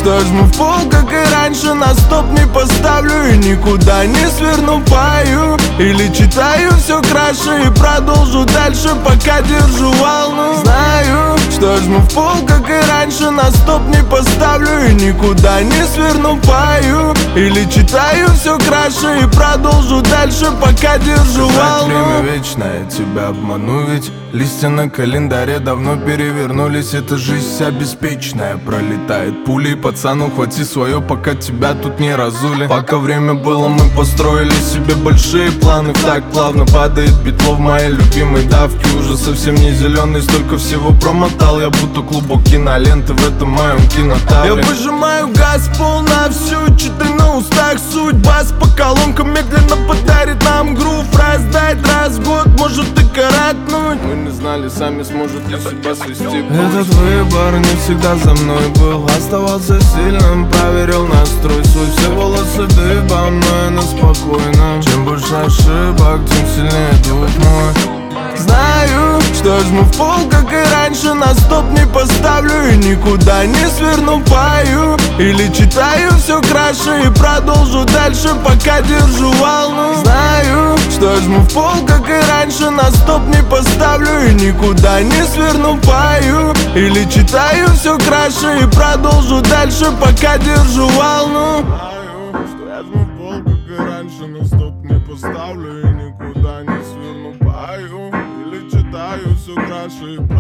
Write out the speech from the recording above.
Что жму в пол, как и раньше, на стоп не поставлю и никуда не сверну, пою или читаю все краше и продолжу дальше, пока держу волну. Знаю, что жму в пол, как и раньше, на стоп не поставлю и никуда не сверну, пою или читаю все краше и продолжу дальше, пока держу волну. Время вечное, тебя обману, ведь листья на календаре давно перевернулись. Эта жизнь вся беспечная, пролетает пулей. Пацан, ухвати свое, пока тебя тут не разули. Пока время было, мы построили себе большие планы. Так плавно падает битло в моей любимой давке. Уже совсем не зеленый, столько всего промотал. Я будто клубок киноленты в этом моем кинотавре. Я выжимаю газ пол на всю, читай на устах суть. Бас по колонкам медленно подарит нам грув. Раздать раз в год, может и коротнуть. Мы не знали сами, сможет ли себя свести. Этот выбор не всегда за мной был. Оставался сильным, проверил настрой свой. Все волосы дыбом, но я на спокойном. Чем больше ошибок, тем сильнее дух мой. Знаю, что жму в пол, как и раньше, на стоп не поставлю и никуда не сверну, пою или читаю все краше и продолжу дальше, пока держу волну. Знаю, что жму в пол, как и раньше, на стоп не поставлю и никуда не сверну, пою или читаю все краше и продолжу дальше, пока держу волну. Знаю, что я жму в пол, как и раньше, на стоп не поставлю и никуда не сверну, пою или читаю все краше и